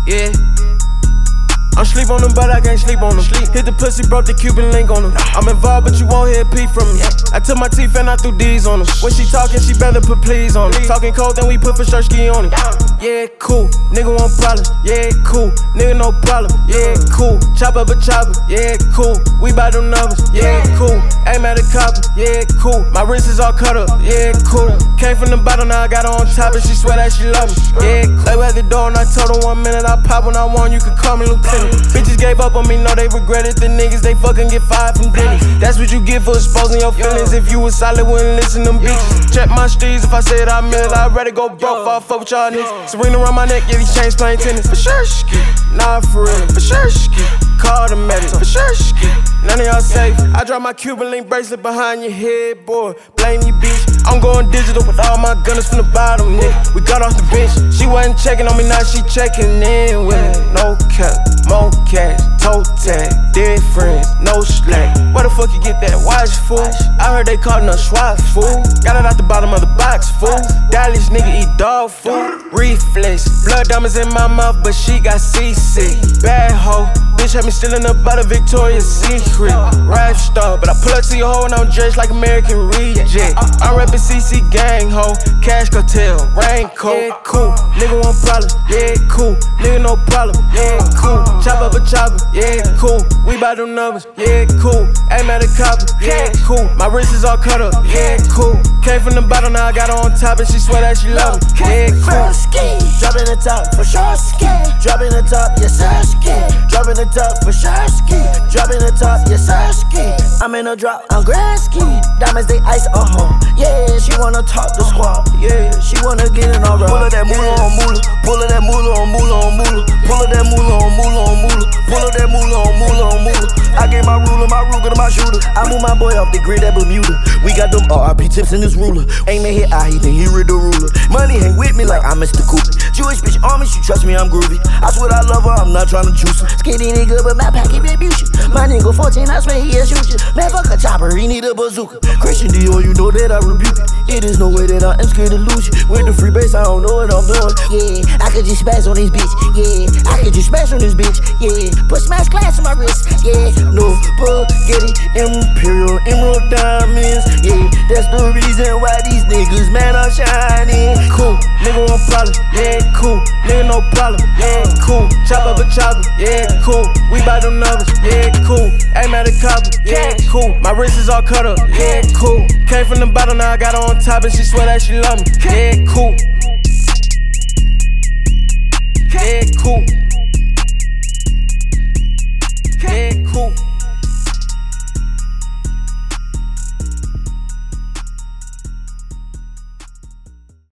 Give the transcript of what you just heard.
yeah. I'm sleep on them, but I can't sleep on them. Hit the pussy, broke the Cuban link on them. I'm involved, but you won't hear a peep from me. I took my teeth and I threw D's on them. When she talking, she better put please on it. Talking cold, then we put for sure ski on it. Yeah, cool, nigga want problems. Yeah, cool, nigga no problem. Yeah, cool, chop up a chopper. Yeah, cool, we bout them numbers. Yeah, cool, aim at a copper. Yeah, cool, my wrist is all cut up. Yeah, cool, came from the bottom, now I got her on top and she swear that she love me. Yeah, cool. They at the door and I told her 1 minute I pop when I want, you can call me lieutenant. Bitches gave up on me, know they regret it. The niggas, they fucking get fired from Denny's. That's what you get for exposing your feelings. If you was solid, wouldn't listen to them bitches. Check my streets, if I said I meant it, I'd rather go broke before I fuck with y'all niggas. Serena around my neck, yeah, these chains playing tennis. For sure, ski. Nah, for real. For sure, ski. Call the medic. For sure, ski. None of y'all safe. I drop my Cuban link bracelet behind your head, boy. Blame you, bitch. I'm going digital with all my gunners from the bottom, nigga. We got off the bench. She wasn't checking on me, now she checking in with it. No cap, more cash, toe tag, dead friends, no slack. Where the fuck you get that watch, fool? I heard they callin' us SWAT, fool. Got it out the bottom of the box, fool. Dallas nigga eat dog food. Reflex, blood diamonds in my mouth, but she got seasick. Bad hoe, bitch had me stealing up out of Victoria's Secret. Rap star, but I pull up to your hoe and I'm dressed like American Reject. I'm reppin' CC gang, ho. Cash cartel, raincoat. Yeah, cool, nigga want problems. Yeah, cool, nigga no problem. Yeah, cool, chop up a chopper. Yeah, cool, we bout them numbers. Yeah, cool, aim at a copper. Yeah, cool, my wrist is all cut up. Yeah, cool, came from the bottom, now I got her on top and she swear that she love me. Yeah, cool. Dropping the top for sure, ski. Dropping the top, yes sir, ski. Dropping the top for sure, ski. Dropping the top, yes sir, ski. I'm in a drop, I'm grand ski. Diamonds they ice, yeah, she wanna talk the squad. Yeah, she wanna get in our ride. Pull of that moolah on moolah. Pull of that moolah on moolah on moolah. Pull of that moolah on moolah on moolah. Pull of that moolah on moolah on moolah. I gave my ruler, my Ruger to my shooter. I move my boy off the grid at Bermuda. We got them RIP tips in this ruler. Ain't man hit, he think he read the ruler. Money hang with me like I'm Mr. Cooper. Jewish bitch on me, she trust me, I'm groovy. I swear I love her, I'm not tryna juice her. Skinny nigga, but my pocket rebution. My nigga 14, I swear he a shooter. Man, fuck a chopper, he need a bazooka. Christian Dior, you know that I rebuke it. It is no way that I am scared to lose you. With the free base, I don't know what I'm doing. Yeah, I could just spaz on this bitch. Yeah, I could just smash on this bitch. Yeah, put smash glass on my wrist. Yeah, no spaghetti, Imperial Emerald diamonds. Yeah, that's the reason why these niggas, man, are shining. Cool, nigga want problems. Yeah, cool, nigga no problem. Yeah, cool, chop up a chopper. Yeah, cool, we bout them numbers. Yeah, cool, aim at a copper. Yeah, cool, my wrist is all cut up. Yeah, cool, came from the bottom, now I got her on top and she swear that she love me. Yeah, cool. Yeah, cool.